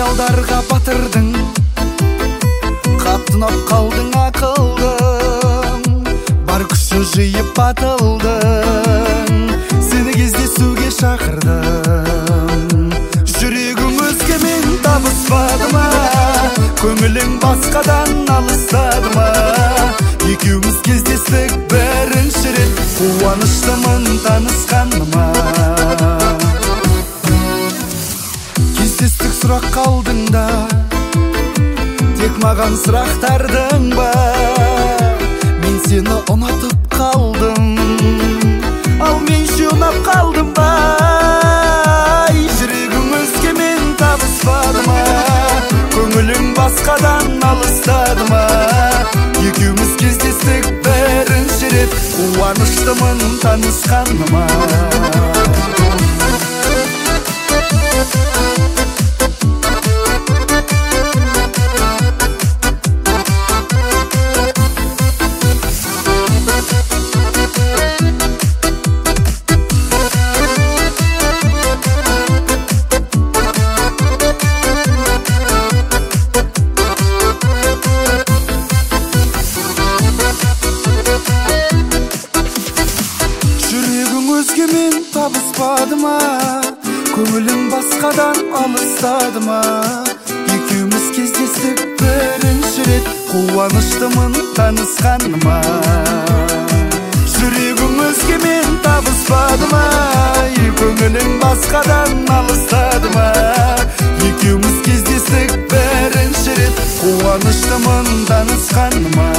Аялдарға батырдың, қаттынап қалдың ақылдың, бар күші жиып атылдың, сені кездесуге шақырдым. Жүрегің өзгемен табыспады ма, көңілің басқадан алыстады ма? Екеуміз кездестік бірінші рет, қуаныштымын танысқаныма. Кездестік сұрақ қалдың да, тек маған сұрақтардың ба? Мен сені ұнатып қалдым, ал мен ұнап қалдым ба? Жүрегің өзгемен табыспады ма, көңілің басқадан алыстады ма? Екеуміз кездестік бірінші рет, қуаныштымын танысқаныма. Өзгемен табыспады ма, көңілің басқадан алыстады ма? Екеуміз кездестік бірінші рет, қуаныштымын танысқаныма. Жүрегің өзгемен табыспады ма, көңілің басқадан алыстады ма? Екеуміз кездестік бірінші рет, қуаныштымын танысқаныма.